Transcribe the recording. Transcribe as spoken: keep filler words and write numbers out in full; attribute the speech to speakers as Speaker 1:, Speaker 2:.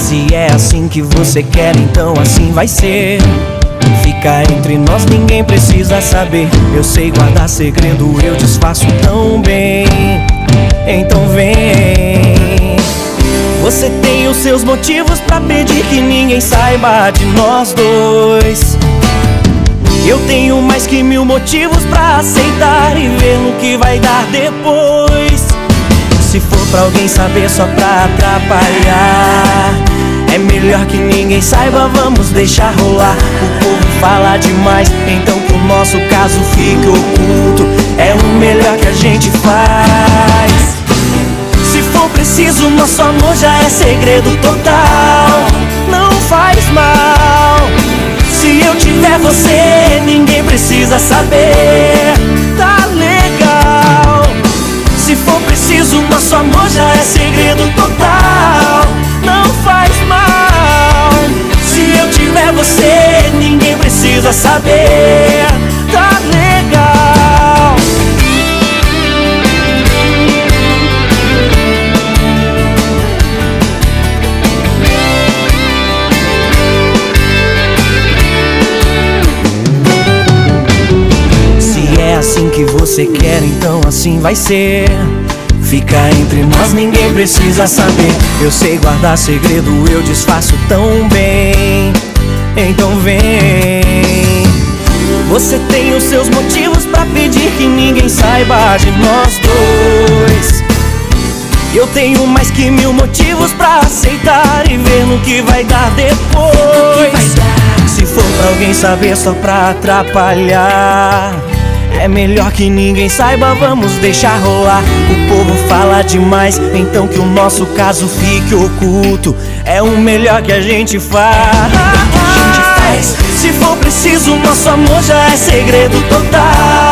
Speaker 1: Se é assim que você quer, então assim vai ser. Fica entre nós, ninguém precisa saber. Eu sei guardar segredo, eu disfarço tão bem. Então vem. Você tem os seus motivos pra pedir que ninguém saiba de nós dois. Eu tenho mais que mil motivos pra aceitar e ver no que vai dar depois. Se for pra alguém saber só pra atrapalhar, é melhor que ninguém saiba, vamos deixar rolar. O povo fala demais, então que o nosso caso fique oculto. É o melhor que a gente faz. Se for preciso, nosso amor já é segredo total. Não faz mal. Se eu tiver você, ninguém precisa saber. Tá legal. Se for preciso, nosso amor já é segredo total. Não faz mal. Se eu tiver você, ninguém precisa saber. Tá legal. Se é assim que você quer, então assim vai ser. Fica entre nós, ninguém precisa saber. Eu sei guardar segredo, eu disfarço tão bem. Então vem. Você tem os seus motivos pra pedir que ninguém saiba de nós dois. Eu tenho mais que mil motivos pra aceitar e ver no que vai dar depois. Se for pra alguém saber só pra atrapalhar, é melhor que ninguém saiba, vamos deixar rolar. O povo fala demais, então que o nosso caso fique oculto. É o melhor que a gente faz. Se for preciso, nosso amor já é segredo total.